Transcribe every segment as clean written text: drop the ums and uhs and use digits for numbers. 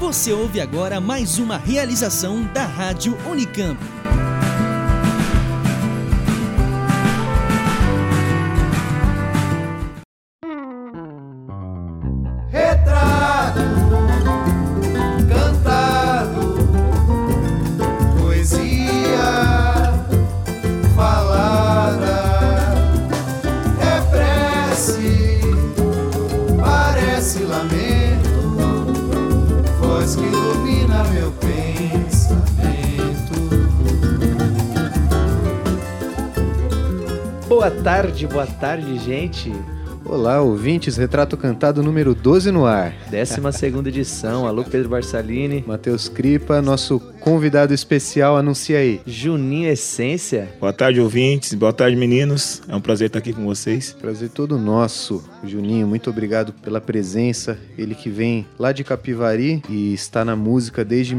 Você ouve agora mais uma realização da Rádio Unicamp. Retrato cantado, poesia falada, é prece, parece lamento, voz que ilumina meu pensamento. Boa tarde, gente. Olá, ouvintes, Retrato Cantado número 12 no ar. 12ª edição, alô Pedro Barsalini. Matheus Cripa, nosso convidado especial, anuncia aí. Juninho Essência. Boa tarde, ouvintes. Boa tarde, meninos. É um prazer estar aqui com vocês. Prazer todo nosso. Juninho, muito obrigado pela presença. Ele que vem lá de Capivari e está na música desde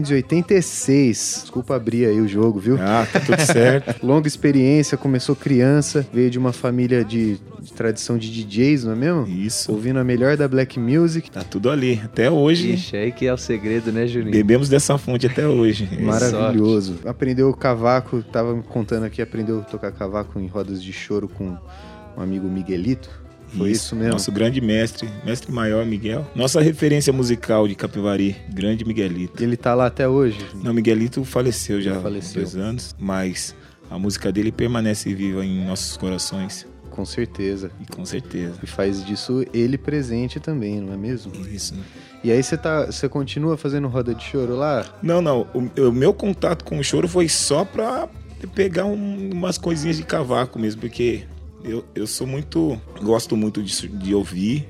1986. Desculpa abrir aí o jogo, viu? Ah, tá tudo certo. Longa experiência, começou criança, veio de uma família de tradição de DJs, não é mesmo? Isso. Ouvindo a melhor da Black Music. Tá tudo ali. Até hoje. Ixi, aí que é o segredo, né, Juninho? Bebemos dessa fonte até hoje. Maravilhoso. Aprendeu cavaco, tava me contando aqui, aprendeu a tocar cavaco em rodas de choro com um amigo Miguelito. Foi isso mesmo? Nosso grande mestre maior, Miguel. Nossa referência musical de Capivari, grande Miguelito. Ele tá lá até hoje? Não, Miguelito faleceu já há 2 anos, mas a música dele permanece viva em nossos corações. Com certeza. Com certeza. E faz disso ele presente também, não é mesmo? Isso. E aí você continua fazendo roda de choro lá? Não. O meu contato com o choro foi só pra pegar umas coisinhas de cavaco mesmo, porque eu sou gosto muito de ouvir,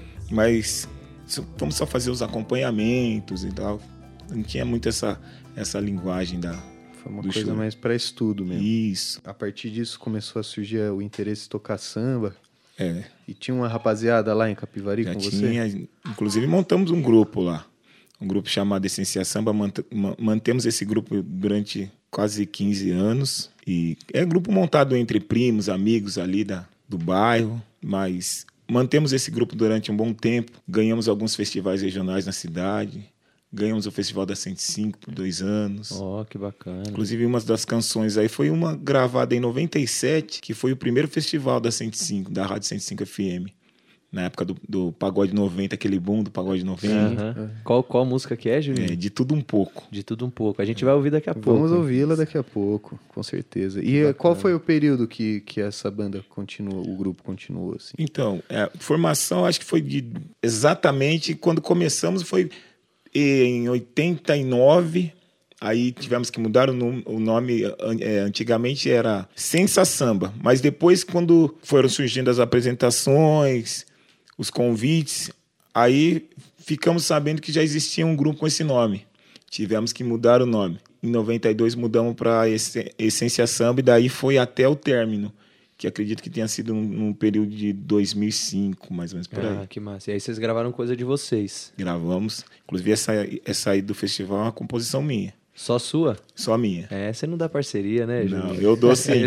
mas vamos só fazer os acompanhamentos e tal. Não tinha muito essa linguagem Foi uma do coisa choro. mais pra estudo mesmo. Isso. A partir disso começou a surgir o interesse em tocar samba. É. E tinha uma rapaziada lá em Capivari Já com tinha, você? inclusive montamos um grupo lá. Um grupo chamado Essência Samba. Mantemos esse grupo durante quase 15 anos. E é um grupo montado entre primos, amigos ali do bairro. Mas mantemos esse grupo durante um bom tempo. Ganhamos alguns festivais regionais na cidade. Ganhamos o Festival da 105 por 2 anos. Ó, que bacana. Inclusive, uma das canções aí foi uma gravada em 97, que foi o primeiro festival da 105, da Rádio 105 FM. Na época do Pagode 90, aquele boom do Pagode 90. Qual música que é, Juninho? De tudo um pouco. De tudo um pouco. A gente vai ouvir daqui a pouco. Vamos ouvi-la daqui a pouco, com certeza. E qual foi o período que essa banda continuou, o grupo continuou assim? Então, a formação acho que foi exatamente quando começamos, foi em 89. Aí tivemos que mudar o nome. Antigamente era Sensa Samba, mas depois, quando foram surgindo as apresentações, os convites, aí ficamos sabendo que já existia um grupo com esse nome. Tivemos que mudar o nome. Em 92 mudamos para Essência Samba e daí foi até o término, que acredito que tenha sido num período de 2005, mais ou menos por aí. Ah, que massa. E aí vocês gravaram coisa de vocês? Gravamos. Inclusive essa aí do festival é uma composição minha. Só sua? Só minha. Você não dá parceria, né, Juninho? Não, eu dou sim.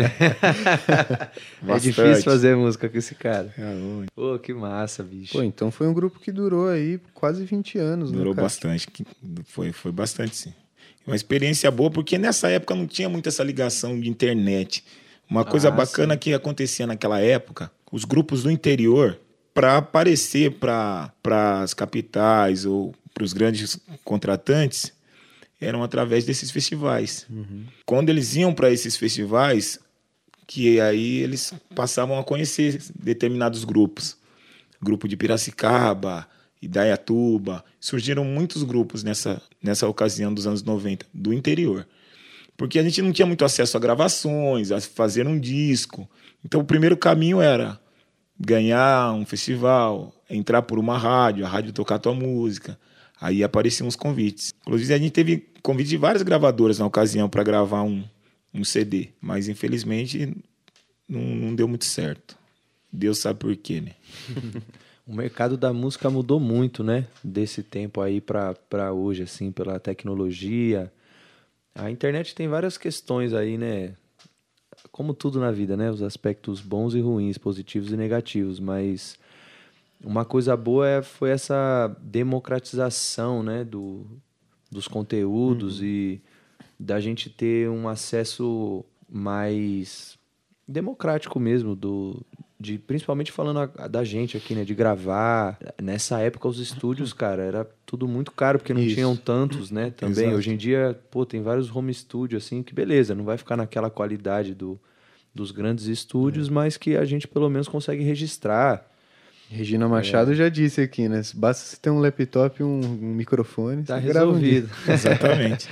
É difícil fazer música com esse cara. É, Pô, que massa, bicho. Pô, então foi um grupo que durou aí quase 20 anos, Durou né, cara? bastante. Foi bastante, sim. Uma experiência boa, porque nessa época não tinha muito essa ligação de internet. Uma coisa bacana que acontecia naquela época, os grupos do interior, para aparecer para as capitais ou para os grandes contratantes, eram através desses festivais. Uhum. Quando eles iam para esses festivais, que aí eles passavam a conhecer determinados grupos. Grupo de Piracicaba, Indaiatuba. Surgiram muitos grupos nessa ocasião dos anos 90, do interior. Porque a gente não tinha muito acesso a gravações, a fazer um disco. Então o primeiro caminho era ganhar um festival, entrar por uma rádio, a rádio tocar a tua música. Aí apareciam os convites. Inclusive, a gente teve convite de várias gravadoras na ocasião para gravar um CD. Mas, infelizmente, não deu muito certo. Deus sabe por quê, né? O mercado da música mudou muito, né? Desse tempo aí para hoje, assim, pela tecnologia. A internet tem várias questões aí, né? Como tudo na vida, né? Os aspectos bons e ruins, positivos e negativos. Mas uma coisa boa foi essa democratização, né, dos conteúdos e da gente ter um acesso mais democrático mesmo, principalmente falando da gente aqui, né, de gravar. Nessa época os estúdios, cara, era tudo muito caro, porque não tinham tantos, né, também. Exato. Hoje em dia, tem vários home studio, assim, que beleza, não vai ficar naquela qualidade dos grandes estúdios, mas que a gente pelo menos consegue registrar. Regina Machado já disse aqui, né? Basta você ter um laptop e um microfone, Tá você grava resolvido. Exatamente.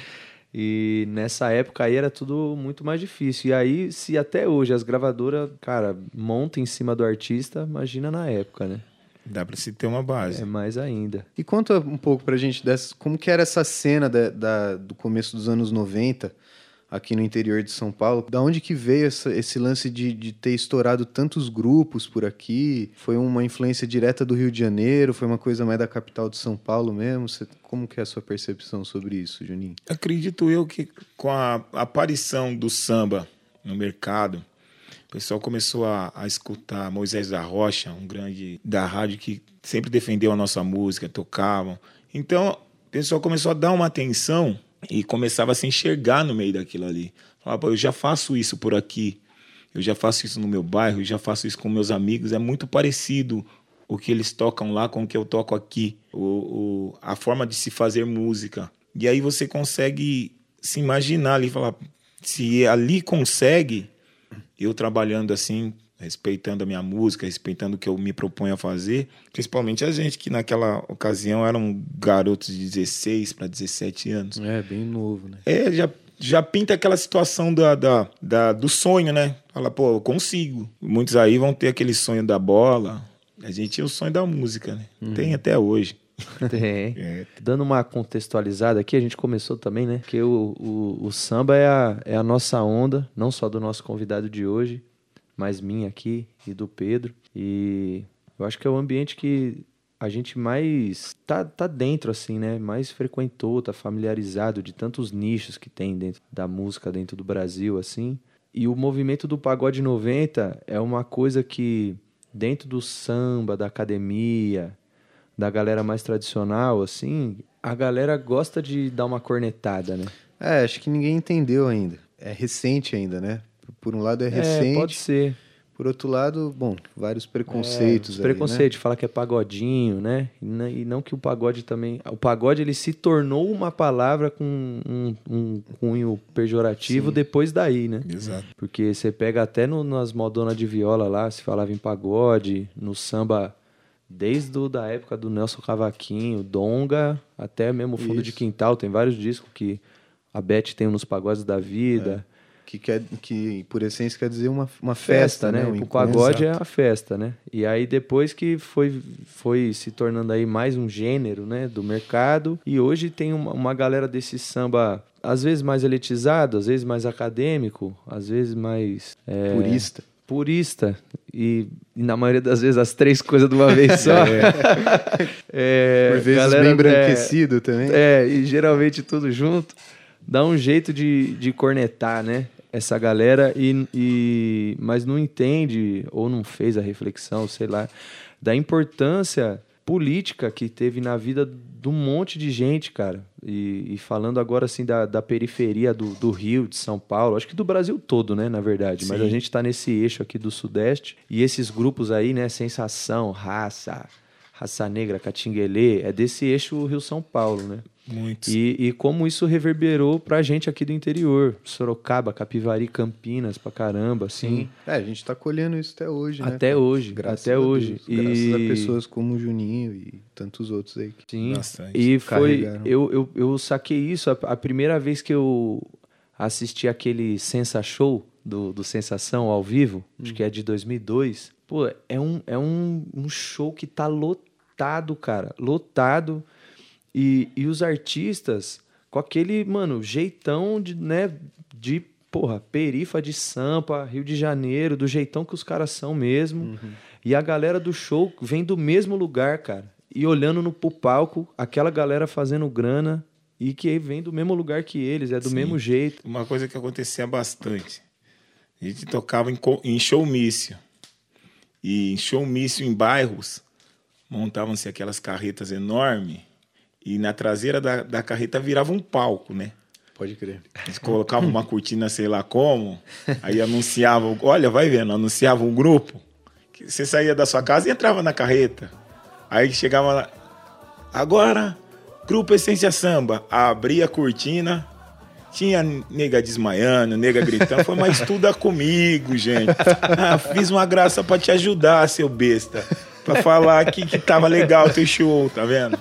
E nessa época aí era tudo muito mais difícil. E aí, se até hoje as gravadoras, cara, montam em cima do artista, imagina na época, né? Dá pra se ter uma base. É mais ainda. E conta um pouco pra gente como que era essa cena do começo dos anos 90 aqui no interior de São Paulo. Da onde que veio esse lance de ter estourado tantos grupos por aqui? Foi uma influência direta do Rio de Janeiro? Foi uma coisa mais da capital de São Paulo mesmo? Como que é a sua percepção sobre isso, Juninho? Acredito eu que com a aparição do samba no mercado, o pessoal começou a escutar Moisés da Rocha, um grande da rádio que sempre defendeu a nossa música, tocavam. Então, o pessoal começou a dar uma atenção e começava a se enxergar no meio daquilo ali. Falava, eu já faço isso por aqui, eu já faço isso no meu bairro, eu já faço isso com meus amigos, é muito parecido o que eles tocam lá com o que eu toco aqui, a forma de se fazer música. E aí você consegue se imaginar ali, falar, se ali consegue, eu trabalhando assim, respeitando a minha música, respeitando o que eu me proponho a fazer, principalmente a gente que naquela ocasião eram garotos de 16 para 17 anos. É, bem novo, né? Já pinta aquela situação do sonho, né? Fala, pô, eu consigo. Muitos aí vão ter aquele sonho da bola. A gente tinha o sonho da música, né? Tem até hoje. Tem. Dando uma contextualizada aqui, a gente começou também, né? Porque o samba é a nossa onda, não só do nosso convidado de hoje, mas minha aqui e do Pedro. E eu acho que é o ambiente que a gente mais tá dentro, assim, né? Mais frequentou, tá familiarizado de tantos nichos que tem dentro da música, dentro do Brasil, assim. E o movimento do Pagode 90 é uma coisa que, dentro do samba, da academia, da galera mais tradicional, assim, a galera gosta de dar uma cornetada, né? Acho que ninguém entendeu ainda. É recente ainda, né? Por um lado é recente. Pode ser. Por outro lado, bom, vários preconceitos. Os preconceitos, né? Fala que é pagodinho, né? E não que o pagode também... O pagode, ele se tornou uma palavra com um cunho pejorativo. Sim. Depois daí, né? Exato. Porque você pega até nas modonas de viola lá, se falava em pagode, no samba, desde da época do Nelson Cavaquinho, Donga, até mesmo o Fundo de Quintal. Tem vários discos que a Beth tem nos pagodes da vida. Que por essência quer dizer uma festa, né? O pagode é a festa, né? E aí depois que foi se tornando aí mais um gênero, né, do mercado, e hoje tem uma galera desse samba, às vezes mais elitizado, às vezes mais acadêmico, às vezes mais... Purista. E na maioria das vezes as três coisas de uma vez só. Por vezes galera, bem embranquecido também. E geralmente tudo junto. Dá um jeito de cornetar, né? Essa galera, mas não entende ou não fez a reflexão, sei lá, da importância política que teve na vida de um monte de gente, cara. E falando agora, assim, da periferia do Rio, de São Paulo, acho que do Brasil todo, né, na verdade. Sim. Mas a gente tá nesse eixo aqui do Sudeste. E esses grupos aí, né, Sensação, Raça Negra, Catinguelê, é desse eixo Rio-São Paulo, né? Muito. E como isso reverberou pra gente aqui do interior. Sorocaba, Capivari, Campinas, pra caramba, assim. Sim. A gente tá colhendo isso até hoje, né? Até hoje, graças até a hoje. Deus, graças a pessoas como o Juninho e tantos outros aí. Sim, bastante. E foi... Eu saquei isso a primeira vez que eu assisti aquele Sensa Show do Sensação ao vivo, acho que é de 2002. Pô, é um show que tá lotado, cara. Lotado. E os artistas com aquele, mano, jeitão de perifa de Sampa, Rio de Janeiro, do jeitão que os caras são mesmo. Uhum. E a galera do show vem do mesmo lugar, cara. E olhando pro palco, aquela galera fazendo grana e que vem do mesmo lugar que eles, do mesmo jeito. Uma coisa que acontecia bastante. A gente tocava em showmício. E em showmício em bairros, montavam-se aquelas carretas enormes e na traseira da carreta virava um palco, né? Pode crer. Eles colocavam uma cortina, sei lá como, aí anunciavam, olha, vai vendo, anunciavam um grupo. Você saía da sua casa e entrava na carreta. Aí chegava lá, agora, Grupo Essência Samba, abria a cortina, tinha nega desmaiando, nega gritando, foi, mas estuda comigo, gente. Fiz uma graça pra te ajudar, seu besta, pra falar que tava legal o teu show, tá vendo?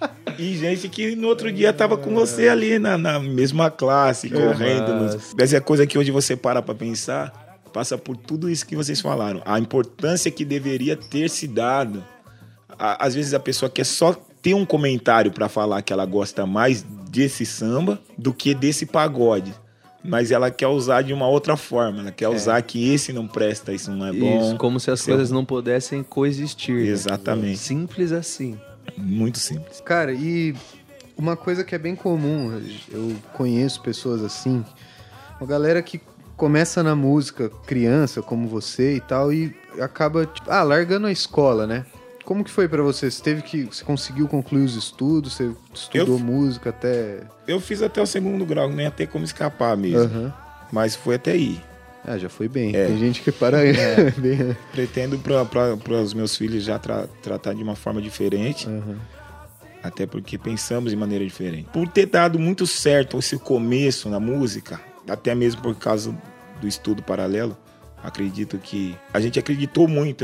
E gente que no outro dia tava com você ali na mesma classe, correndo. Essa é a coisa que hoje você para pra pensar, passa por tudo isso que vocês falaram. A importância que deveria ter se dado. Às vezes a pessoa quer só ter um comentário pra falar que ela gosta mais desse samba do que desse pagode. Mas ela quer usar de uma outra forma. Ela quer usar que esse não presta, isso não é bom. Isso, como se as coisas não pudessem coexistir. Exatamente. Né? Simples assim. Muito simples. Cara, e uma coisa que é bem comum, eu conheço pessoas assim, uma galera que começa na música criança, como você e tal, e acaba, tipo, largando a escola, né? Como que foi pra você? Você conseguiu concluir os estudos? Você estudou música até... Eu fiz até o 2º grau, nem até como escapar mesmo. Uhum. Mas foi até aí. Já foi bem. Tem gente que para aí. Bem... Pretendo para os meus filhos já tratar de uma forma diferente. Uhum. Até porque pensamos de maneira diferente. Por ter dado muito certo esse começo na música, até mesmo por causa do estudo paralelo, acredito que a gente acreditou muito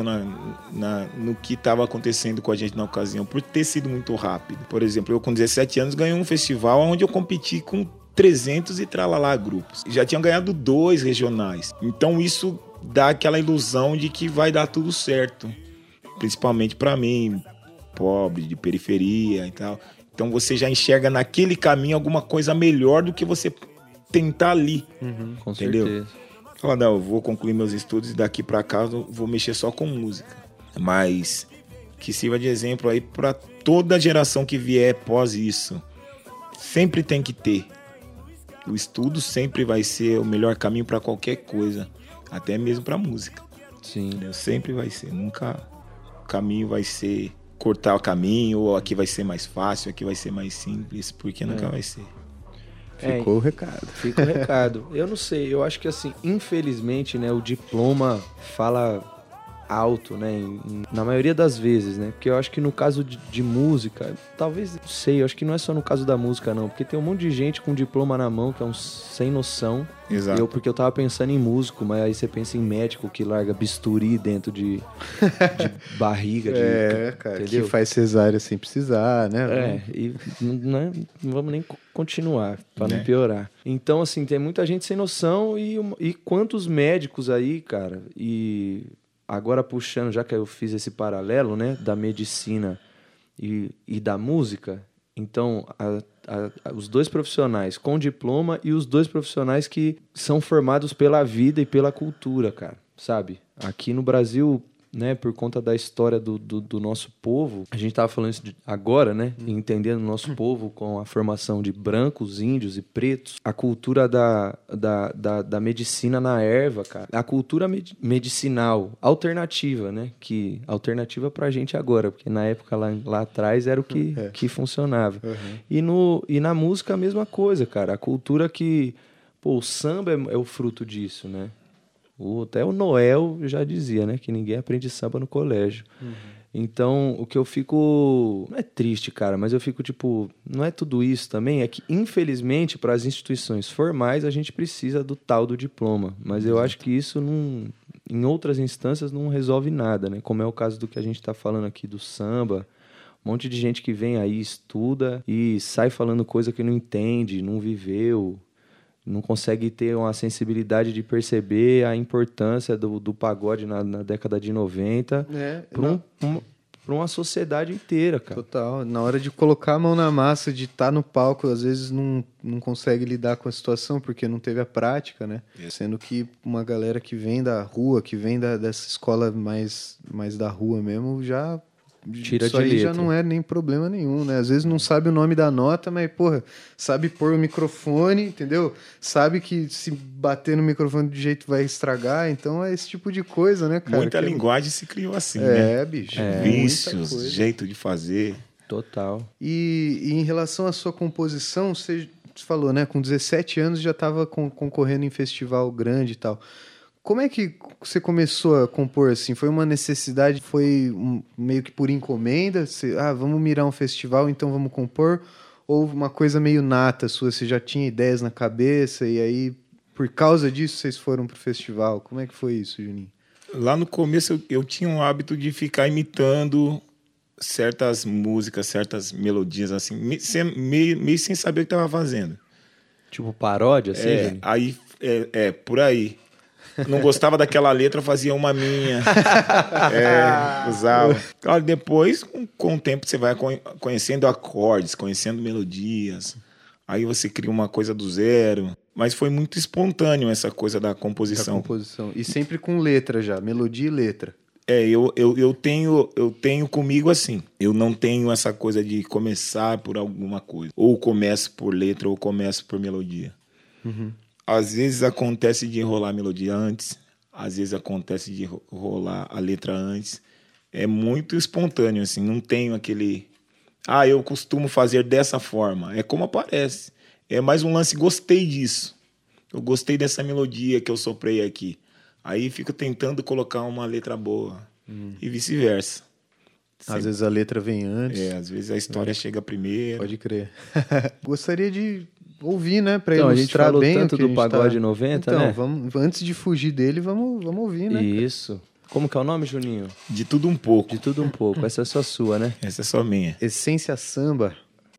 no que estava acontecendo com a gente na ocasião, por ter sido muito rápido. Por exemplo, eu com 17 anos ganhei um festival onde eu competi com 300 e tralalá grupos. Já tinham ganhado 2 regionais. Então isso dá aquela ilusão de que vai dar tudo certo. Principalmente para mim, pobre, de periferia e tal. Então você já enxerga naquele caminho alguma coisa melhor do que você tentar ali. Uhum, com entendeu? certeza. Fala, não, eu vou concluir meus estudos e daqui para cá eu vou mexer só com música. Mas que sirva de exemplo aí para toda geração que vier pós isso. Sempre tem que ter. O estudo sempre vai ser o melhor caminho para qualquer coisa, até mesmo para música. Sim. Entendeu? Sempre vai ser. Nunca o caminho vai ser cortar o caminho, ou aqui vai ser mais fácil, aqui vai ser mais simples, porque nunca vai ser. Ficou o recado. Fica o recado. Eu não sei, eu acho que assim, infelizmente, né, o diploma fala alto, né, na maioria das vezes, né, porque eu acho que no caso de música, talvez, não sei, eu acho que não é só no caso da música não, porque tem um monte de gente com diploma na mão que é um sem noção. Exato. Porque eu tava pensando em músico, mas aí você pensa em médico que larga bisturi dentro de barriga. Cara, entendeu? que faz cesárea sem precisar, né? E não vamos nem continuar, pra Né? não piorar. Então, assim, tem muita gente sem noção e quantos médicos aí, cara, e agora puxando, já que eu fiz esse paralelo, né, da medicina e da música, então, os 2 profissionais com diploma e os 2 profissionais que são formados pela vida e pela cultura, cara, sabe? Aqui no Brasil, né, por conta da história do nosso povo, a gente tava falando isso agora, né, entendendo o nosso povo com a formação de brancos, índios e pretos, a cultura da medicina na erva, cara, a cultura medicinal alternativa, né, que alternativa pra gente agora, porque na época lá atrás era o que funcionava. Uhum. E na música a mesma coisa, cara, a cultura que, pô, o samba é o fruto disso, né? Até o Noel já dizia, né? Que ninguém aprende samba no colégio. Uhum. Então, o que eu fico... Não é triste, cara, mas eu fico tipo... Não é tudo isso também? É que, infelizmente, para as instituições formais, a gente precisa do tal do diploma. Mas eu acho que isso, em outras instâncias, não resolve nada, né? Como é o caso do que a gente está falando aqui do samba. Um monte de gente que vem aí, estuda e sai falando coisa que não entende, não viveu... Não consegue ter uma sensibilidade de perceber a importância do pagode na década de 90 para uma sociedade inteira, cara. Total. Na hora de colocar a mão na massa, de estar no palco, às vezes não consegue lidar com a situação porque não teve a prática, né? Sendo que uma galera que vem da rua, que vem dessa escola mais da rua mesmo, já Tira isso de aí letra. já não é nem problema nenhum, né? Às vezes não sabe o nome da nota, mas, porra, sabe pôr o microfone, entendeu? Sabe que se bater no microfone de jeito vai estragar, então é esse tipo de coisa, né, cara? Muita Que linguagem se criou assim, né? É, bicho. Vícios, muita coisa. jeito de fazer. Total. E em relação à sua composição, você falou, né? Com 17 anos já estava concorrendo em festival grande e tal. Como é que você começou a compor assim? Foi uma necessidade? Foi meio que por encomenda? Você, vamos mirar um festival, então vamos compor? Ou uma coisa meio nata sua? Você já tinha ideias na cabeça e aí, por causa disso, vocês foram pro festival? Como é que foi isso, Juninho? Lá no começo eu tinha um hábito de ficar imitando certas músicas, certas melodias, assim, meio sem saber o que estava fazendo. Tipo paródia, assim, Juninho? Aí, por aí. Não gostava daquela letra, eu fazia uma minha. Usava. Claro, depois, com o tempo, você vai conhecendo acordes, conhecendo melodias. Aí você cria uma coisa do zero. Mas foi muito espontâneo essa coisa da composição. E sempre com letra já, melodia e letra. Eu tenho comigo assim. Eu não tenho essa coisa de começar por alguma coisa. Ou começo por letra, ou começo por melodia. Uhum. Às vezes acontece de rolar a melodia antes, às vezes acontece de rolar a letra antes. É muito espontâneo, assim, não tenho aquele... eu costumo fazer dessa forma. É como aparece. É mais um lance, gostei disso. Eu gostei dessa melodia que eu soprei aqui. Aí fico tentando colocar uma letra boa. E vice-versa. Às vezes a letra vem antes. Às vezes a história chega primeiro. Pode crer. Gostaria de ouvir, né? Pra então, ilustrar a gente falou bem tanto o que do Pagode 90, então, né? Vamos, antes de fugir dele, vamos ouvir, né? Isso. Como que é o nome, Juninho? De tudo um pouco. De tudo um pouco. Essa é só sua, né? Essa é só minha. Essência Samba.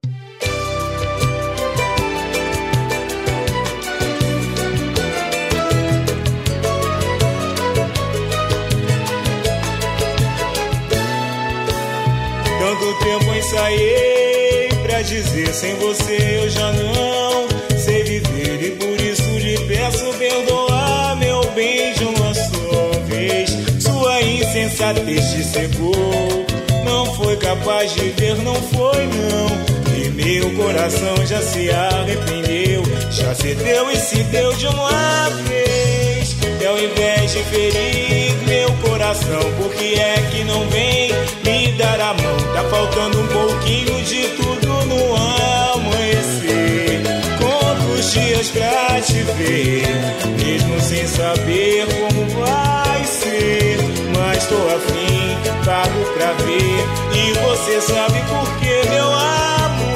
Tanto tempo ensaiei pra dizer sem você eu já não sei viver. E por isso lhe peço perdoar, meu bem, de uma só vez. Sua insensatez te cegou, não foi capaz de ver, não foi não. E meu coração já se arrependeu, já cedeu e se deu de uma vez. E ao invés de ferir meu coração, por que é que não vem me dar a mão? Tá faltando um pouquinho de tudo no amanhecer. Quantos dias pra te ver, mesmo sem saber como vai ser. Mas tô afim, pago pra ver, e você sabe por que, meu amor.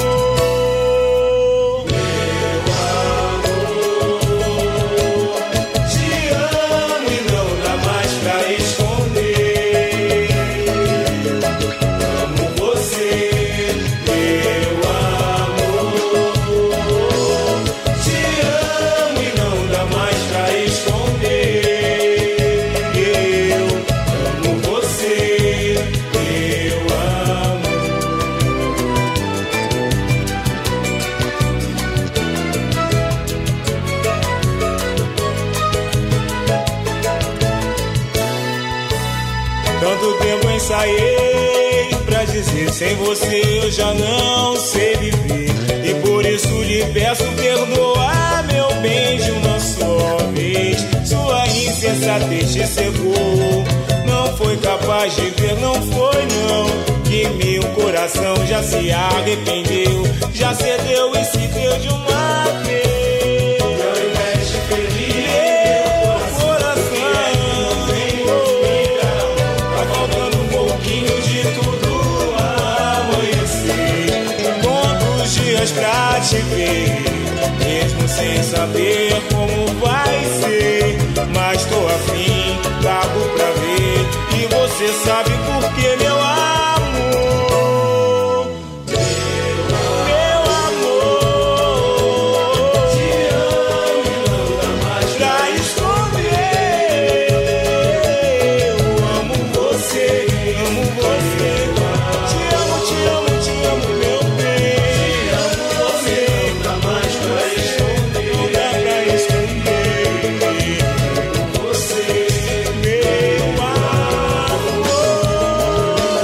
Ensaiei pra dizer sem você eu já não sei viver. E por isso lhe peço perdoar, meu bem, de uma só vez. Sua insensatez te cegou, não foi capaz de ver, não foi não. Que meu coração já se arrependeu, já cedeu e se deu de uma vez. Ao invés de ferir meu coração, de tudo amanhecer. Quantos dias pra te ver, mesmo sem saber como vai ser. Mas tô afim, pago pra ver, e você sabe por que, meu amor. Meu amor, te amo e não dá mais pra esconder. Eu amo você, amo você. Te amo, meu bem. Te amo, você. Não dá mais pra esconder. Não dá pra esconder. Você, meu amor.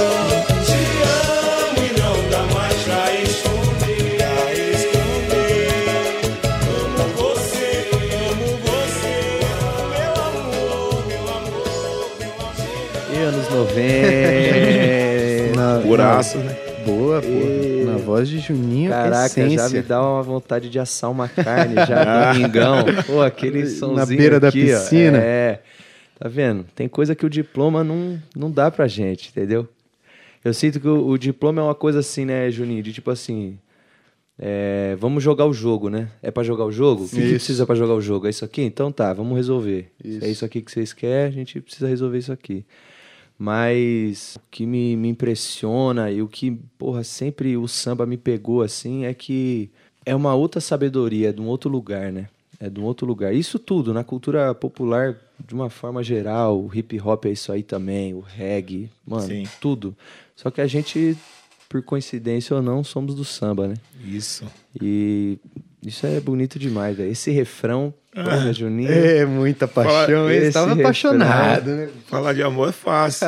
vendo? Puraço, né? Boa, pô. Na voz de Juninho, Caraca, essência. já me dá uma vontade de assar uma carne já domingão. Pô, aquele somzinho Na beira da aqui, ó. piscina. É, tá vendo? Tem coisa que o diploma não dá pra gente, entendeu? Eu sinto que o diploma é uma coisa assim, né, Juninho? De tipo assim, vamos jogar o jogo, né? É pra jogar o jogo? O que precisa pra jogar o jogo? É isso aqui? Então tá, vamos resolver. Se é isso aqui que vocês querem, a gente precisa resolver isso aqui. Mas o que me impressiona e o que, porra, sempre o samba me pegou assim é que é uma outra sabedoria, é de um outro lugar, né? É de um outro lugar. Isso tudo, na cultura popular, de uma forma geral, o hip hop é isso aí também, o reggae, mano, Sim. tudo. Só que a gente, por coincidência ou não, somos do samba, né? Isso. E isso é bonito demais, velho. Esse refrão, porra, Juninho. É, muita paixão. Ele Esse estava refrão. apaixonado, né? Falar de amor é fácil.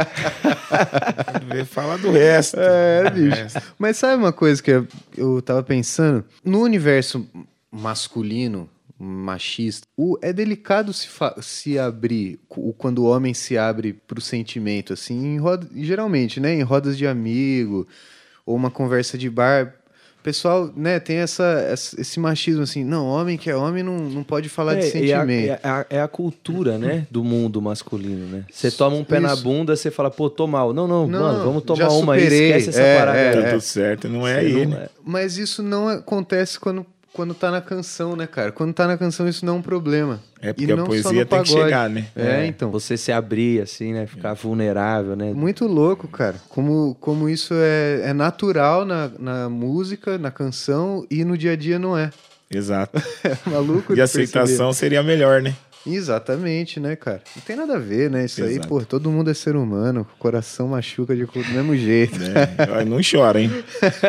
Falar do resto. É, bicho. Mas sabe uma coisa que eu tava pensando? No universo masculino, machista, é delicado se abrir, quando o homem se abre pro sentimento, assim, geralmente, né? Em rodas de amigo, ou uma conversa de bar. O pessoal, né, tem esse machismo, assim, não, homem que é homem não pode falar de sentimento. É a cultura, né, do mundo masculino, né? Você toma um pé na bunda, você fala, pô, tô mal. Não, mano, vamos tomar já uma aí, superei. esquece essa parada aí. Tá tudo certo, não é aí, né? Mas isso não acontece quando tá na canção, né, cara? Quando tá na canção, isso não é um problema. É porque E a não só poesia no tem que pagode. chegar, né? Então. Você se abrir, assim, né? Ficar vulnerável, né? Muito louco, cara. Como isso é natural na música, na canção, e no dia a dia não é. Exato. É maluco E de a aceitação seria melhor, né? Exatamente, né, cara? Não tem nada a ver, né? Isso aí, Exato. pô, todo mundo é ser humano, o coração machuca do mesmo jeito. Não chora, hein?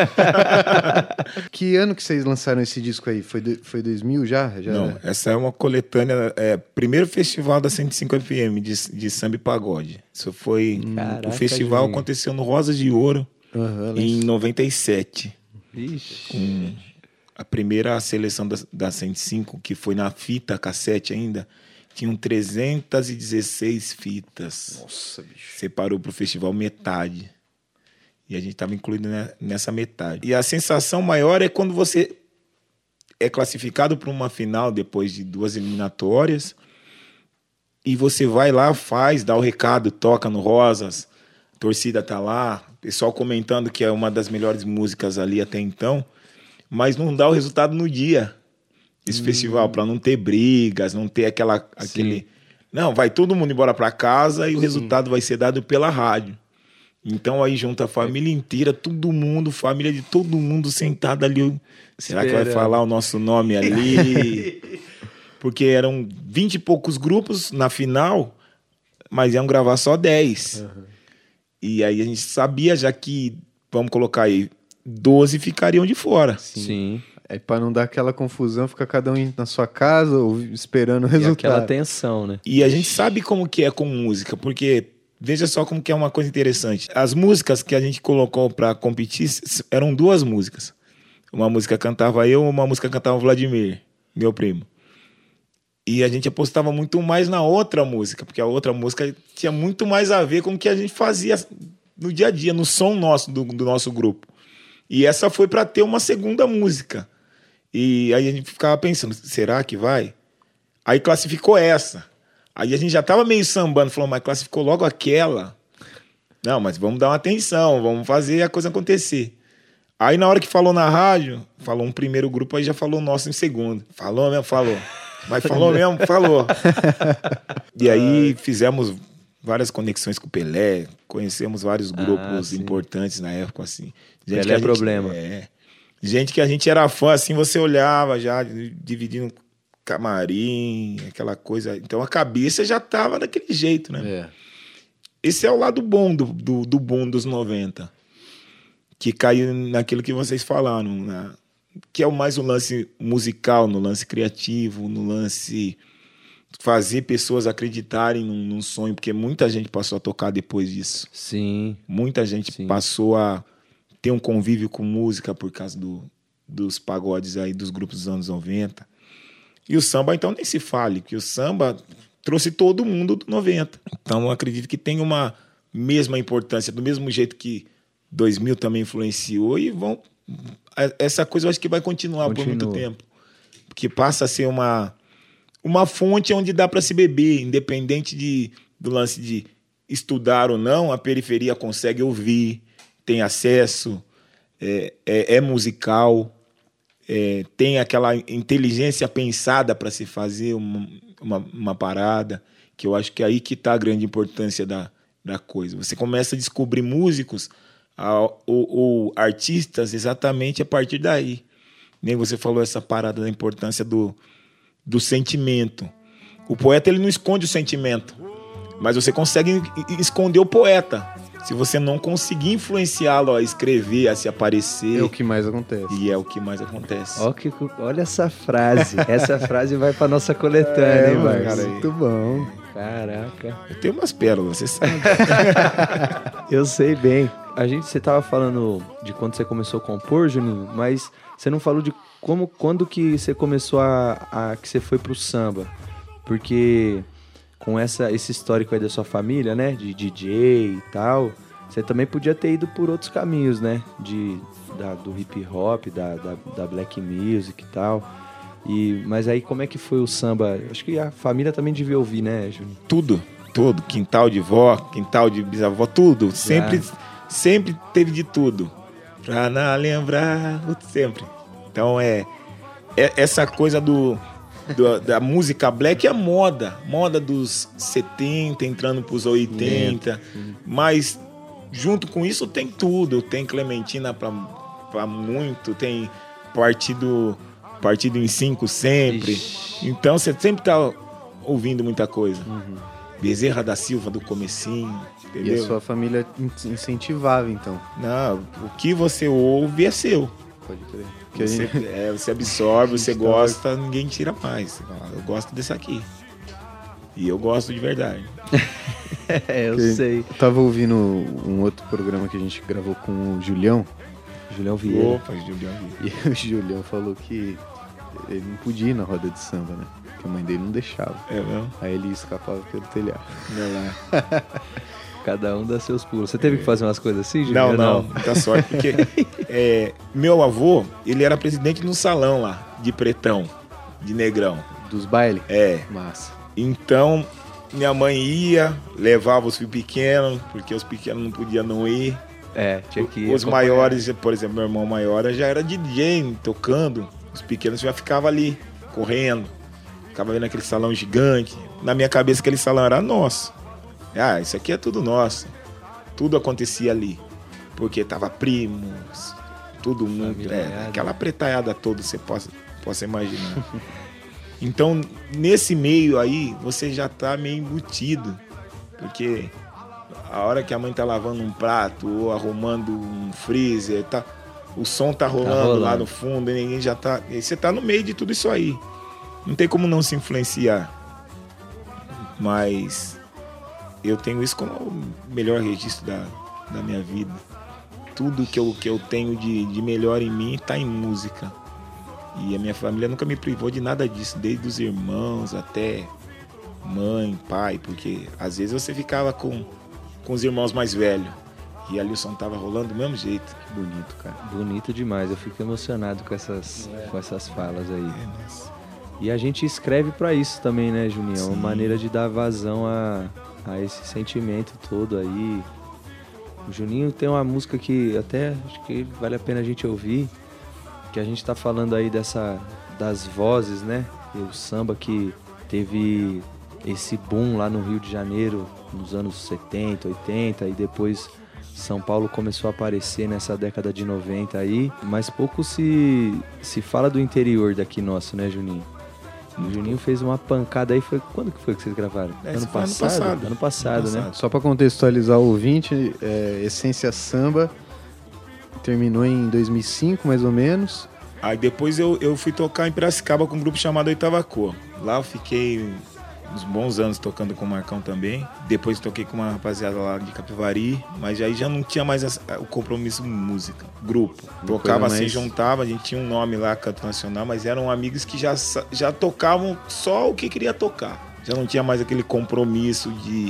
Que ano que vocês lançaram esse disco aí? Foi 2000 já? Não, essa é uma coletânea, primeiro festival da 105 FM de samba e pagode. Isso foi... Caraca, o festival Juninho. aconteceu no Rosas de Ouro, em 97. Ixi. A primeira seleção da 105, que foi na fita cassete ainda, tinham 316 fitas. Nossa, bicho. Separou para o festival metade. E a gente estava incluído nessa metade. E a sensação maior é quando você é classificado para uma final depois de 2 eliminatórias e você vai lá, dá o recado, toca no Rosas, a torcida tá lá, o pessoal comentando que é uma das melhores músicas ali até então, mas não dá o resultado no dia. Esse festival, para não ter brigas, não ter aquele... Não, vai todo mundo embora para casa e o resultado vai ser dado pela rádio. Então aí junta a família inteira, todo mundo, família de todo mundo sentada ali. Será que vai falar o nosso nome ali? Porque eram 20 e poucos grupos na final, mas iam gravar só 10. Uhum. E aí a gente sabia já que, vamos colocar aí, 12 ficariam de fora. Sim. É para não dar aquela confusão, fica cada um na sua casa ou esperando o resultado. E aquela tensão, né? E a gente sabe como que é com música, porque veja só como que é uma coisa interessante. As músicas que a gente colocou para competir eram 2 músicas. Uma música cantava eu, uma música cantava o Vladimir, meu primo. E a gente apostava muito mais na outra música, porque a outra música tinha muito mais a ver com o que a gente fazia no dia a dia, no som nosso, do nosso grupo. E essa foi para ter uma segunda música. E aí a gente ficava pensando, será que vai? Aí classificou essa. Aí a gente já tava meio sambando, falou, mas classificou logo aquela. Não, mas vamos dar uma atenção, vamos fazer a coisa acontecer. Aí na hora que falou na rádio, falou um primeiro grupo, aí já falou o nosso em segundo. Falou mesmo? Falou. Mas falou mesmo? Falou. E aí fizemos várias conexões com o Pelé, conhecemos vários grupos importantes na época, assim. Gente Pelé é problema. Gente que a gente era fã, assim, você olhava já, dividindo camarim, aquela coisa. Então a cabeça já tava daquele jeito, né? Esse é o lado bom do boom dos 90. Que caiu naquilo que vocês falaram, né? Que é mais o lance musical, no lance criativo, no lance fazer pessoas acreditarem num sonho, porque muita gente passou a tocar depois disso. Sim. Muita gente passou a ter um convívio com música por causa dos pagodes aí, dos grupos dos anos 90. E o samba, então, nem se fale, porque o samba trouxe todo mundo do 90. Então, eu acredito que tem uma mesma importância, do mesmo jeito que 2000 também influenciou, e essa coisa eu acho que vai continuar por muito tempo. Porque passa a ser uma fonte onde dá para se beber, independente do lance de estudar ou não, a periferia consegue ouvir, tem acesso, é musical, tem aquela inteligência pensada para se fazer uma parada, que eu acho que é aí que está a grande importância da coisa. Você começa a descobrir músicos ou artistas exatamente a partir daí. Nem você falou essa parada da importância do sentimento. O poeta ele não esconde o sentimento, mas você consegue esconder o poeta. Se você não conseguir influenciá-lo a escrever, a se aparecer... É o que mais acontece. E é o que mais acontece. Olha essa frase. Essa frase vai pra nossa coletânea, hein, Marcos? Cara, muito bom. Caraca. Eu tenho umas pérolas, você sabe. Eu sei bem. Você tava falando de quando você começou a compor, Juninho, mas você não falou de quando que você começou que você foi pro samba. Porque... com esse histórico aí da sua família, né? De DJ e tal. Você também podia ter ido por outros caminhos, né? Do hip hop, da black music e tal. Mas aí como é que foi o samba? Acho que a família também devia ouvir, né, Juninho? Tudo. Quintal de vó, quintal de bisavó, tudo. Sempre teve de tudo. Pra não lembrar, sempre. Então essa coisa da música black é moda dos 70 entrando pros 80, mas junto com isso tem tudo, tem Clementina pra muito, tem partido em 5 sempre. Ixi. Então você sempre tá ouvindo muita coisa. Bezerra da Silva do comecinho, entendeu? E a sua família incentivava, então? Não, o que você ouve é seu. Pode crer. Você absorve, você gosta, ninguém tira mais. Eu gosto desse aqui. E eu gosto de verdade. Eu sei. Eu tava ouvindo um outro programa que a gente gravou com o Julião Vieira. Opa, Julião Vieira. E o Julião falou que ele não podia ir na roda de samba, né? Que a mãe dele não deixava. É mesmo? Aí ele escapava pelo telhado. Cada um dá seus pulos. Você teve que fazer umas coisas assim, Julião? Não. Muita sorte. Porque meu avô, ele era presidente de um salão lá, de pretão, de negrão. Dos bailes? Massa. Então, minha mãe ia, levava os filhos pequenos, porque os pequenos não podiam não ir. Tinha que ir. Os maiores, por exemplo, meu irmão maior já era DJ, tocando. Os pequenos já ficavam ali, correndo. Ficava vendo aquele salão gigante. Na minha cabeça, aquele salão era nosso. Isso aqui é tudo nosso. Tudo acontecia ali. Porque tava primos, todo mundo. Aquela pretaiada toda, você possa imaginar. Então, nesse meio aí, você já tá meio embutido. Porque a hora que a mãe tá lavando um prato ou arrumando um freezer, o som tá rolando lá no fundo, e ninguém já tá. E você tá no meio de tudo isso aí. Não tem como não se influenciar. Mas eu tenho isso como o melhor registro da minha vida. Tudo que eu tenho de melhor em mim tá em música. E a minha família nunca me privou de nada disso, desde os irmãos até mãe, pai, porque às vezes você ficava com os irmãos mais velhos e ali o som tava rolando do mesmo jeito. Que bonito, cara. Bonito demais, eu fico emocionado com essas falas aí. E a gente escreve pra isso também, né, Juninho? É uma maneira de dar vazão a esse sentimento todo aí. O Juninho tem uma música que até acho que vale a pena a gente ouvir, que a gente tá falando aí das vozes, né? E o samba que teve esse boom lá no Rio de Janeiro nos anos 70, 80 e depois São Paulo começou a aparecer nessa década de 90 aí, mas pouco se fala do interior daqui nosso, né, Juninho? O Juninho fez uma pancada aí, quando que foi que vocês gravaram? Ano passado. Ano passado, né? Só pra contextualizar o ouvinte, Essência Samba terminou em 2005, mais ou menos. Aí depois eu fui tocar em Piracicaba com um grupo chamado Oitava Cor. Lá eu fiquei uns bons anos tocando com o Marcão também. Depois toquei com uma rapaziada lá de Capivari, mas aí já não tinha mais o compromisso música, grupo. Tocava assim, juntava, a gente tinha um nome lá, Canto Nacional, mas eram amigos que já tocavam só o que queria tocar. Já não tinha mais aquele compromisso de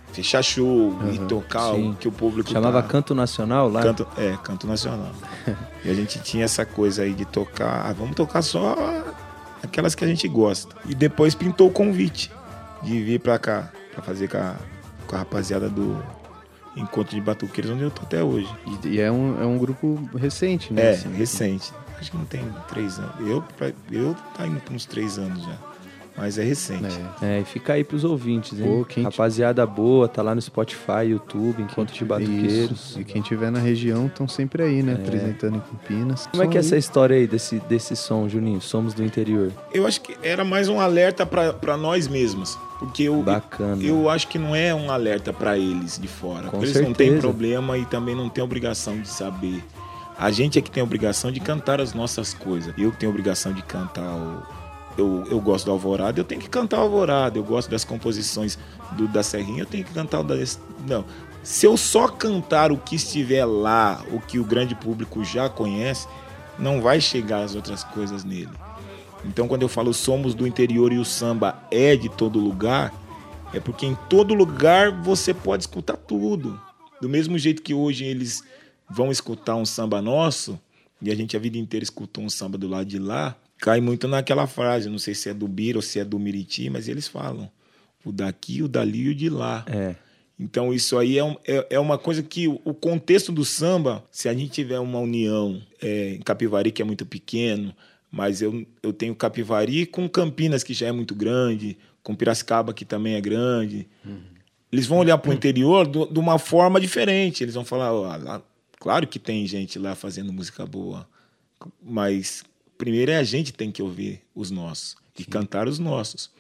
fechar show e tocar o que o público chamava Canto Nacional lá? Canto Nacional. E a gente tinha essa coisa aí de tocar, vamos tocar só aquelas que a gente gosta. E depois pintou o convite de vir pra cá, pra fazer com a rapaziada do Encontro de Batuqueiros, onde eu tô até hoje. E é um grupo recente, né? Assim, recente. Acho que não tem 3 anos. Eu tá indo pra uns 3 anos já. Mas é recente. E fica aí pros ouvintes, hein? Rapaziada boa, tá lá no Spotify, YouTube, Encontro de Batuqueiros. Isso. E quem tiver na região estão sempre aí, né? Apresentando em Campinas. Como é que é essa história aí desse som, Juninho? Somos do interior. Eu acho que era mais um alerta pra nós mesmos. Porque Bacana. Eu acho que não é um alerta pra eles de fora. Com eles certeza. Não têm problema e também não têm obrigação de saber. A gente é que tem a obrigação de cantar as nossas coisas. Eu tenho a obrigação de cantar Eu gosto do Alvorada, eu tenho que cantar o Alvorada. Eu gosto das composições da Serrinha, eu tenho que cantar o da... Não. Se eu só cantar o que estiver lá, o que o grande público já conhece, não vai chegar as outras coisas nele. Então, quando eu falo somos do interior e o samba é de todo lugar, é porque em todo lugar você pode escutar tudo. Do mesmo jeito que hoje eles vão escutar um samba nosso, e a gente a vida inteira escutou um samba do lado de lá, cai muito naquela frase, não sei se é do Bira ou se é do Miriti, mas eles falam o daqui, o dali e o de lá. Então isso aí é uma coisa que o contexto do samba, se a gente tiver uma união em Capivari, que é muito pequeno, mas eu tenho Capivari com Campinas, que já é muito grande, com Piracicaba, que também é grande. Eles vão olhar para o interior de uma forma diferente. Eles vão falar, lá, claro que tem gente lá fazendo música boa, mas... Primeiro a gente tem que ouvir os nossos e cantar os nossos.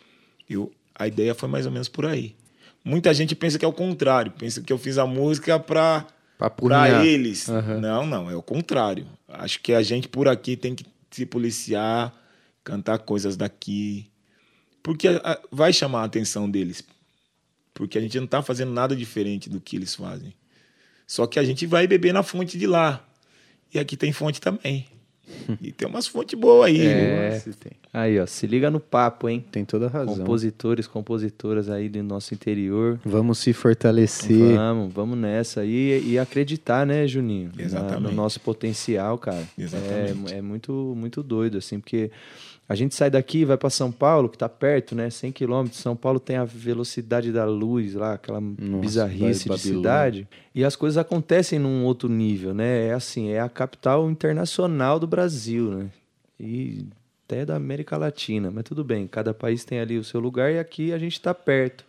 A ideia foi mais ou menos por aí. Muita gente pensa que é o contrário. Pensa que eu fiz a música para eles. Não, é o contrário. Acho que a gente por aqui tem que se policiar, cantar coisas daqui. Porque vai chamar a atenção deles. Porque a gente não está fazendo nada diferente do que eles fazem. Só que a gente vai beber na fonte de lá. E aqui tem fonte também. E tem umas fontes boas aí. Aí, ó, se liga no papo, hein? Tem toda a razão. Compositoras aí do nosso interior. Vamos se fortalecer. Vamos nessa aí e acreditar, né, Juninho? Exatamente. No nosso potencial, cara. Exatamente. É muito, muito doido, assim, porque a gente sai daqui e vai pra São Paulo, que tá perto, né? 100 km. São Paulo tem a velocidade da luz lá, aquela bizarrice de cidade. E as coisas acontecem num outro nível, né? É assim, é a capital internacional do Brasil, né? E até da América Latina. Mas tudo bem, cada país tem ali o seu lugar e aqui a gente tá perto.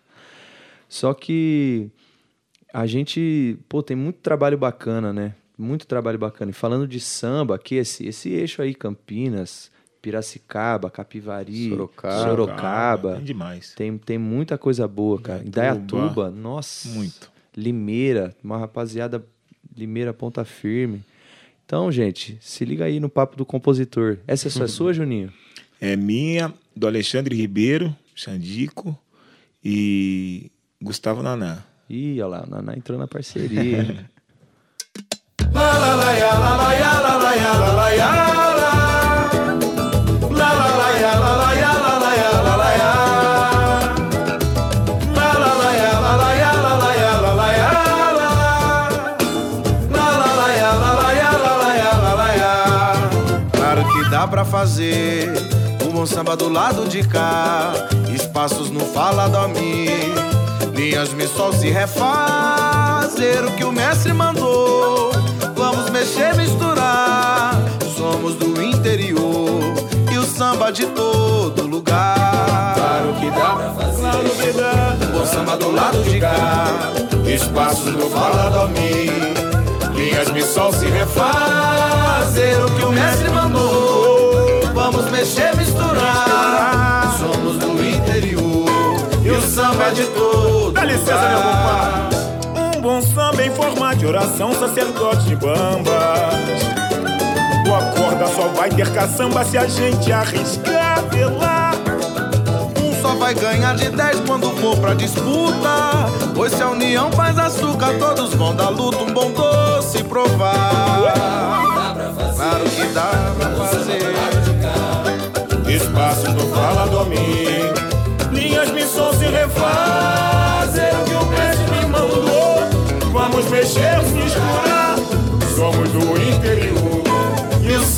Só que a gente, tem muito trabalho bacana, né? Muito trabalho bacana. E falando de samba, aqui esse eixo aí, Campinas... Piracicaba, Capivari, Sorocaba. Tem demais. Tem muita coisa boa, cara. Indaiatuba, nossa. Muito. Limeira, uma rapaziada, Limeira Ponta Firme. Então, gente, se liga aí no papo do compositor. Essa é sua, Juninho? É minha, do Alexandre Ribeiro, Xandico e Gustavo Naná. Ih, olha lá, o Naná entrou na parceria. Dá pra fazer um bom samba do lado de cá, espaços no Fala do Mi, linhas mi sol se refazer o que o mestre mandou. Vamos mexer, misturar, somos do interior e o samba de todo lugar. Claro que dá pra fazer um bom samba do lado de cá, espaços no Fala do Mi, linhas mi sol se refazer o que o mestre mandou. Vamos mexer, misturar, somos do interior e o samba de todo. Dá licença, meu compadre. Um bom samba em forma de oração, sacerdote de bambas. Boa corda só vai ter caçamba se a gente arriscar velar. Um só vai ganhar de 10 quando for pra disputa, pois se a união faz açúcar, todos vão dar luta, um bom doce provar. Claro que dá pra fazer. Espaços no Fala do Mi, linhas mi sol se refazer o que o mestre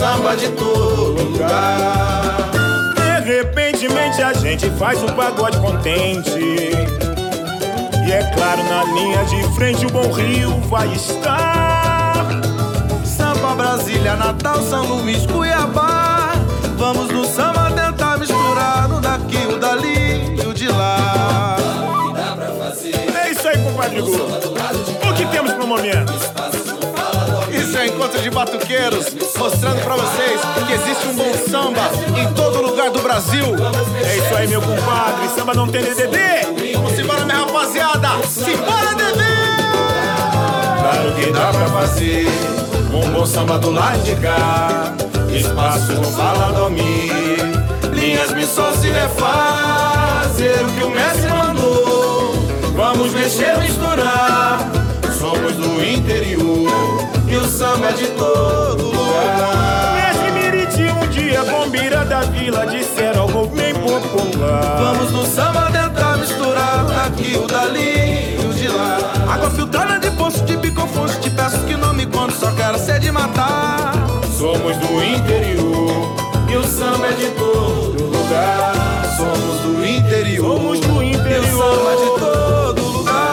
samba de todo lugar. De repentemente a gente faz um pagode contente. E é claro, na linha de frente o Bom Rio vai estar. Samba, Brasília, Natal, São Luís, Cuiabá. Vamos no samba tentar misturar o daqui, o dali e o de lá. É isso aí, compadre Gu. O que temos pro momento? Isso é encontro de batuqueiros, mostrando pra vocês que existe um bom samba em todo lugar do Brasil. É isso aí, meu compadre. Samba não tem DDD. Vamos embora, minha rapaziada. Simbora, Dedê! Claro que dá pra fazer um bom samba do lado de cá. Espaço no Fala do Mi. Linhas, missões e refazer o que o mestre mandou. Vamos mexer, misturar. Somos do interior e o samba é de todo lugar. Mestre Miriti, um dia bombira da vila disseram algo bem popular. Vamos no samba tentar misturar o daqui, o dali e o de lá. Água filtrada de poço, de bicofonte. Te peço que não me conte, só quero ser de matar. Somos do interior E o samba é de todo lugar. Somos do interior. Somos do interior. E o samba é de todo lugar.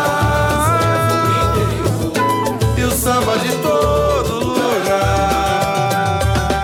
E o samba de todo lugar.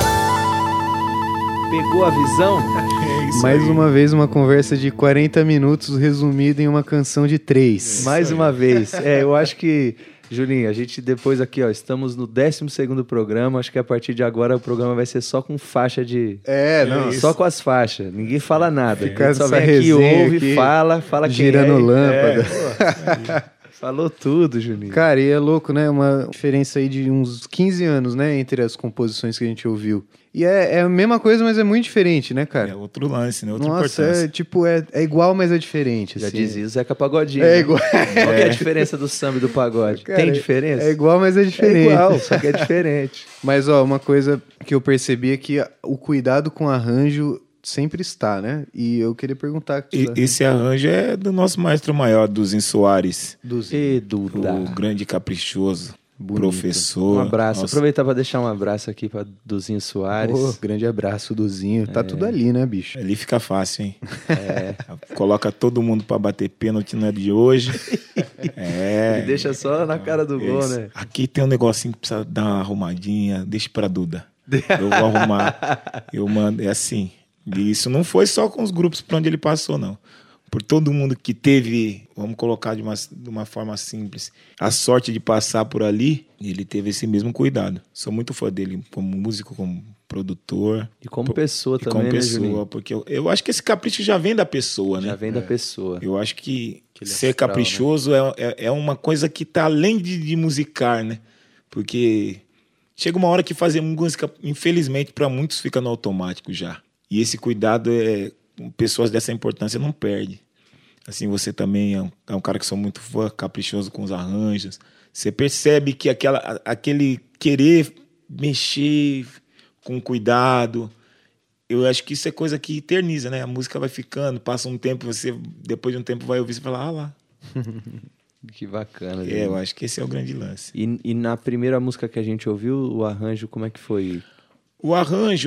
Pegou a visão? Mais uma vez, uma conversa de 40 minutos resumida em uma canção de 3. Mais uma vez. Eu acho que, Julinho, a gente depois aqui, ó, estamos no 12º programa. Acho que a partir de agora o programa vai ser só com faixa de... Não. Só com as faixas. Ninguém fala nada. Fica A gente só essa vem aqui, resenha ouve, aqui, fala quem girando lâmpada. Pô, falou tudo, Juninho. Cara, e é louco, né? Uma diferença aí de uns 15 anos, né? Entre as composições que a gente ouviu. E é a mesma coisa, mas é muito diferente, né, cara? É outro lance, né? Outra Nossa, importância. é igual, mas é diferente. Já assim. dizia o Zeca Pagodinho. É né? igual. Qual que é a diferença do samba e do pagode? Cara, Tem diferença? É igual, mas é diferente. É igual, só que é diferente. Mas, ó, uma coisa que eu percebi é que o cuidado com o arranjo sempre está, né? E eu queria perguntar... Esse arranjo é do nosso maestro maior, Duzinho Soares. E Duda. O grande caprichoso. Bonito. Professor. Um abraço. Nossa. Aproveitar para deixar um abraço aqui para Duzinho Soares. Pô, grande abraço, Duzinho. Tá tudo ali, né, bicho? Ali fica fácil, hein? Coloca todo mundo pra bater pênalti, não é de hoje. Ele deixa só na cara do gol, Isso. né? Aqui tem um negocinho que precisa dar uma arrumadinha, deixa pra Duda. Eu vou arrumar. Eu mando, é assim. E isso não foi só com os grupos por onde ele passou, não. Por todo mundo que teve, vamos colocar de uma forma simples, a sorte de passar por ali, ele teve esse mesmo cuidado. Sou muito fã dele como músico, como produtor. E como pessoa e também, como né, pessoa, Juninho? porque eu acho que esse capricho já vem da pessoa, né? Já vem da pessoa. Eu acho que Aquele ser astral, caprichoso é uma coisa que tá além de musicar, né? Porque chega uma hora que fazer música, infelizmente, para muitos fica no automático já. E esse cuidado, pessoas dessa importância não perdem. Assim, você também é um cara que sou muito fã, caprichoso com os arranjos. Você percebe que aquele querer mexer com cuidado, eu acho que isso é coisa que eterniza, né? A música vai ficando, passa um tempo, você depois de um tempo vai ouvir e fala, lá. Que bacana. Eu acho que esse é o grande lance. E na primeira música que a gente ouviu, o arranjo, como é que foi? O arranjo,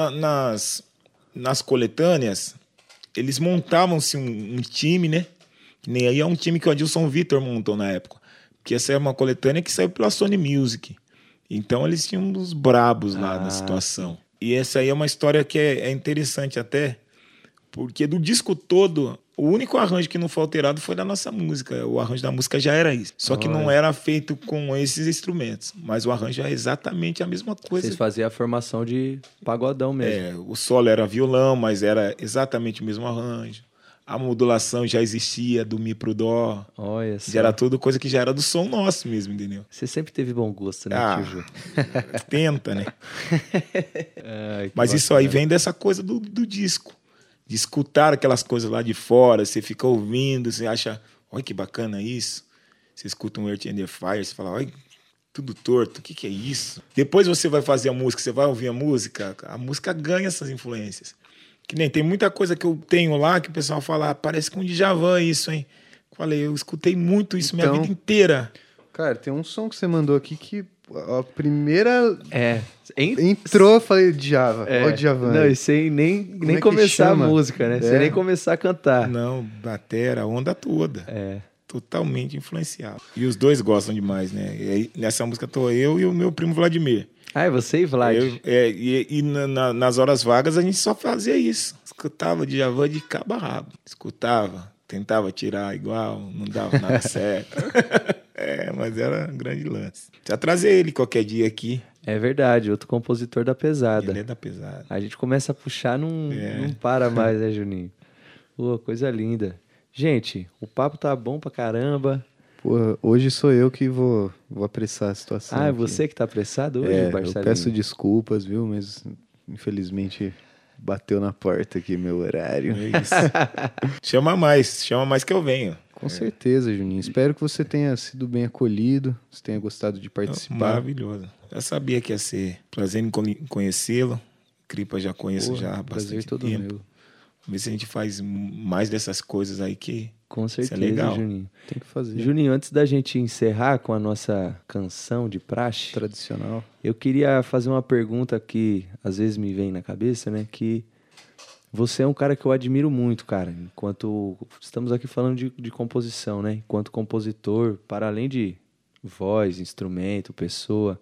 nas coletâneas, eles montavam-se um time, né? Que nem aí é um time que o Adilson Vitor montou na época. Porque essa é uma coletânea que saiu pela Sony Music. Então eles tinham um dos brabos lá na situação. E essa aí é uma história que é interessante até, porque do disco todo, o único arranjo que não foi alterado foi da nossa música. O arranjo da música já era isso. Só que não era feito com esses instrumentos. Mas o arranjo é exatamente a mesma coisa. Vocês faziam a formação de pagodão mesmo. O solo era violão, mas era exatamente o mesmo arranjo. A modulação já existia do Mi pro Dó. Olha só. Já era tudo coisa que já era do som nosso mesmo, entendeu? Você sempre teve bom gosto, né, tio Ju? Tenta, né? Ai, mas isso aí vem dessa coisa do disco. De escutar aquelas coisas lá de fora, você fica ouvindo, você acha, olha que bacana isso. Você escuta um Earth and the Fire, você fala, olha, tudo torto, o que é isso? Depois você vai fazer a música, você vai ouvir a música ganha essas influências. Que nem tem muita coisa que eu tenho lá que o pessoal fala, parece com um Djavan isso, hein? Falei, eu escutei muito isso minha vida inteira. Cara, tem um som que você mandou aqui que a primeira Hein? entrou, eu falei, Djavan, ó o Djavan. Não, e sem nem é que começar a chama? música, né? Sem nem começar a cantar. Não, batera, a onda toda. É. Totalmente influenciado. E os dois gostam demais, né? E aí, nessa música tô eu e o meu primo Vladimir. Ah, é você e Vlad? Nas horas vagas a gente só fazia isso. Escutava Djavan de cabo a rabo. Escutava, tentava tirar igual, não dava nada certo. Mas era um grande lance. Já trazer ele qualquer dia aqui. É verdade, outro compositor da pesada. Ele é da pesada. A gente começa a puxar, não para mais, né, Juninho? Pô, coisa linda. Gente, o papo tá bom pra caramba. Pô, hoje sou eu que vou apressar a situação. Ah, é aqui. você que tá apressado hoje, Eu Marcelinho? peço desculpas, viu? Mas infelizmente bateu na porta aqui meu horário. É isso. chama mais que eu venho. Com certeza, Juninho. Espero que você tenha sido bem acolhido, você tenha gostado de participar. Maravilhoso. Já sabia que ia ser prazer em conhecê-lo. Cripa já conheço já há prazer bastante todo tempo. meu. Vamos ver se a gente faz mais dessas coisas aí que Com certeza, isso é legal. Juninho. Tem que fazer. Juninho, antes da gente encerrar com a nossa canção de praxe, Tradicional. eu queria fazer uma pergunta que às vezes me vem na cabeça, né? Que você é um cara que eu admiro muito, cara. Enquanto estamos aqui falando de composição, né? Enquanto compositor, para além de voz, instrumento, pessoa.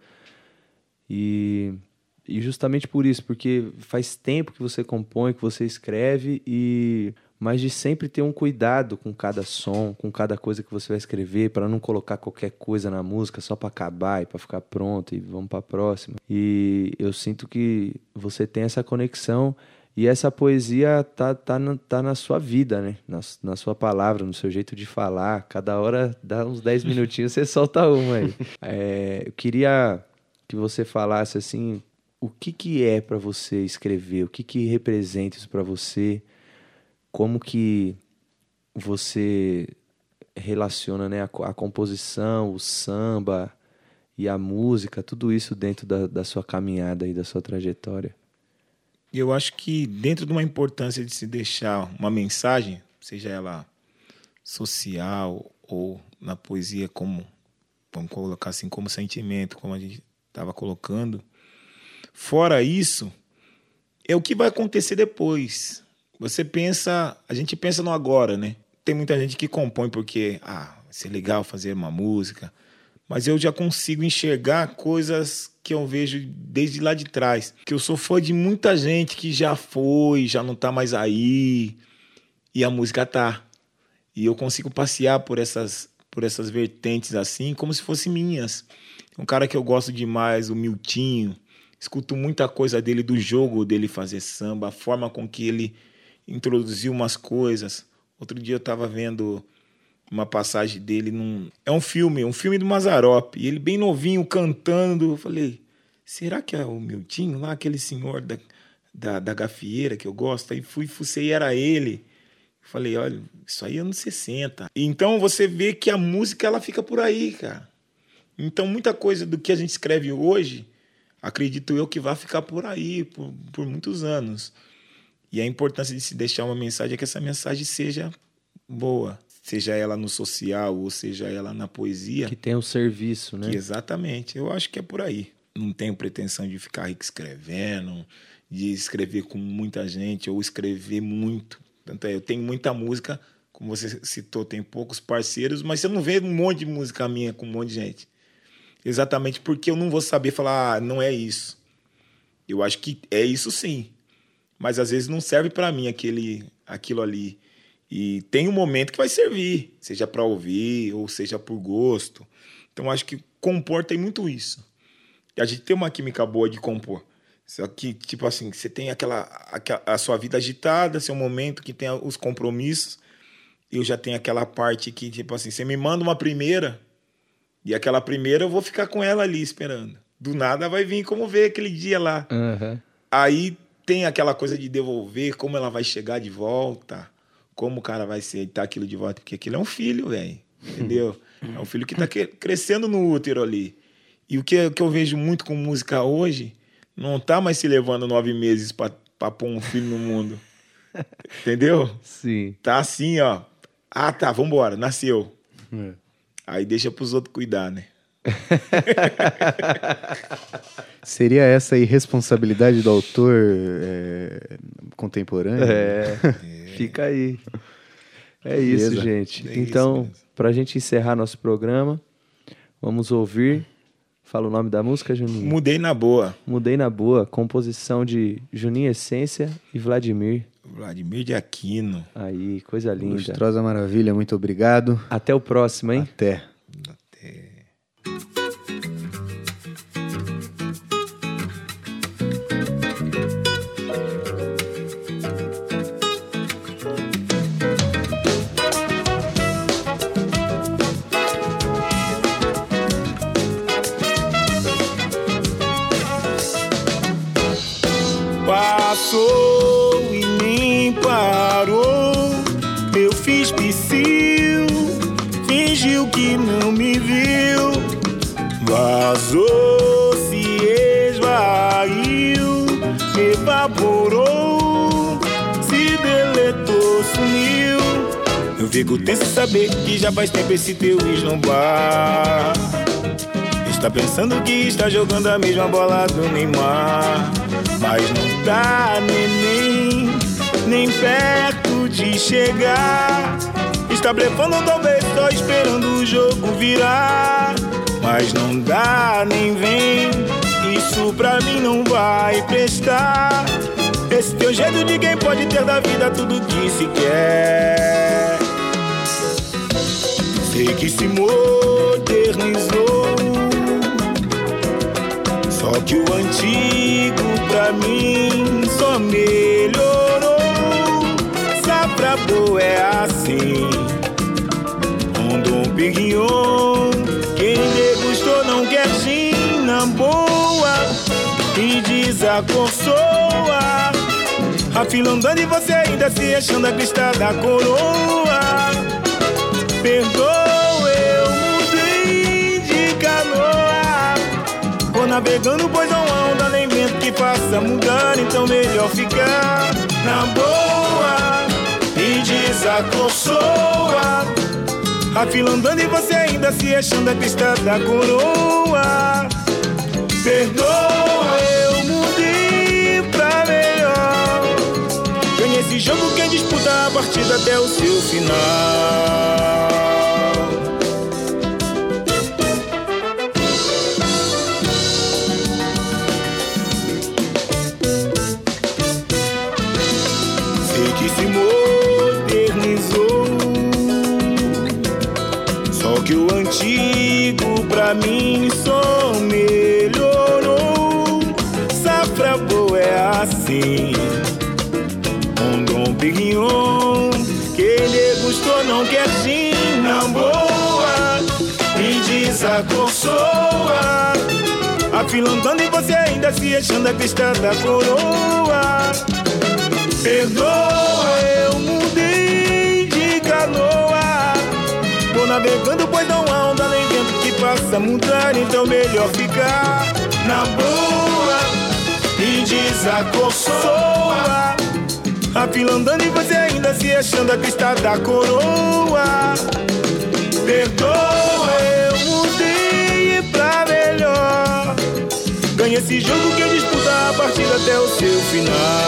E justamente por isso, porque faz tempo que você compõe, que você escreve, mas de sempre ter um cuidado com cada som, com cada coisa que você vai escrever, para não colocar qualquer coisa na música só para acabar e para ficar pronto e vamos para a próxima. E eu sinto que você tem essa conexão e essa poesia tá na sua vida, né? Na sua palavra, no seu jeito de falar. Cada hora dá uns 10 minutinhos, você solta uma aí. Eu queria que você falasse assim, o que é para você escrever? O que representa isso para você? Como que você relaciona, né, a composição, o samba e a música, tudo isso dentro da sua caminhada e da sua trajetória? Eu acho que dentro de uma importância de se deixar uma mensagem, seja ela social ou na poesia como, vamos colocar assim, como sentimento, como a gente estava colocando, fora isso, é o que vai acontecer depois. A gente pensa no agora, né? Tem muita gente que compõe porque, vai ser legal fazer uma música, mas eu já consigo enxergar coisas que eu vejo desde lá de trás, que eu sou fã de muita gente que já foi, já não tá mais aí, e a música tá. E eu consigo passear por essas vertentes assim, como se fossem minhas. Um cara que eu gosto demais, o Miltinho, escuto muita coisa dele, do jogo dele fazer samba, a forma com que ele introduziu umas coisas. Outro dia eu estava vendo uma passagem dele É um filme do Mazzaropi, e ele bem novinho cantando. Eu falei, será que é o Miltinho lá, aquele senhor da gafieira que eu gosto? Aí fucei, era ele. Eu falei, olha, isso aí é anos 60. Então você vê que a música ela fica por aí, cara. Então muita coisa do que a gente escreve hoje, acredito eu que vai ficar por aí por muitos anos. E a importância de se deixar uma mensagem é que essa mensagem seja boa, seja ela no social ou seja ela na poesia. Que tenha um serviço, né? Exatamente, eu acho que é por aí. Não tenho pretensão de ficar rico escrevendo, de escrever com muita gente ou escrever muito. Tanto é, eu tenho muita música, como você citou, tem poucos parceiros, mas você não vê um monte de música minha com um monte de gente. Exatamente porque eu não vou saber falar, não é isso. Eu acho que é isso sim. Mas às vezes não serve para mim aquilo ali. E tem um momento que vai servir, seja para ouvir ou seja por gosto. Então acho que compor tem muito isso. E a gente tem uma química boa de compor. Só que, tipo assim, você tem a sua vida agitada, seu momento que tem os compromissos. Eu já tenho aquela parte que, tipo assim, você me manda uma primeira, e aquela primeira eu vou ficar com ela ali esperando. Do nada vai vir como ver aquele dia lá. Uhum. Aí tem aquela coisa de devolver, como ela vai chegar de volta, como o cara vai aceitar aquilo de volta, porque aquilo é um filho, velho, entendeu? É um filho que tá crescendo no útero ali. E o que eu vejo muito com música hoje, não tá mais se levando 9 meses pra pôr um filho no mundo. Entendeu? Sim. Tá assim, ó. Tá, vambora, nasceu. É. Aí deixa pros outros cuidar, né? Seria essa a irresponsabilidade do autor contemporâneo? Fica aí. É isso, Beleza. gente. É Então, isso pra gente encerrar nosso programa, vamos ouvir. Fala o nome da música, Juninho? Mudei na boa. Mudei na Boa, composição de Juninho Essência e Vladimir. Vladimir de Aquino. Aí, coisa linda. Lustrosa Maravilha, muito obrigado. Até o próximo, hein? Até. Passou e nem parou. Eu fiz psiu, fingiu que não me viu. Vazou, se esvaiu, evaporou, se deletou, sumiu. Eu fico tenso em saber que já faz tempo esse teu esnombar. Está pensando que está jogando a mesma bola do Neymar. Mas não tá, neném, nem perto de chegar. Está blefando, talvez só esperando o jogo virar. Mas não dá, nem vem, isso pra mim não vai prestar. Esse teu jeito de quem pode ter da vida tudo que se quer. Sei que se modernizou, só que o antigo pra mim só melhorou. Safra boa é assim, um Dom Pignon. Quem degustou não quer gin na boa e desacorçoa. A fila andando e você ainda se achando a crista da coroa. Perdoa, eu mudei de canoa. Vou navegando, pois não há onda nem vento que faça mudar. Então melhor ficar na boa e desacorçoa. A fila andando e você ainda se achando a crista da coroa. Perdoa, eu mudei pra melhor. Ganha esse jogo quem disputa a partida até o seu final. Que se modernizou, só que o antigo pra mim só melhorou. Safra boa é assim, um Dom Pignon. Quem degustou não quer gin na boa e desacorçoa. A fila andando e você ainda se achando a crista da coroa. Perdoa, eu mudei de canoa. Vou navegando, pois não há onda nem vento que faça mudar. Então melhor ficar na boa e desacorçoa. A fila andando e você ainda se achando a crista da coroa. Perdoa, eu mudei pra melhor. Ganha esse jogo que disputa a partida até o seu final.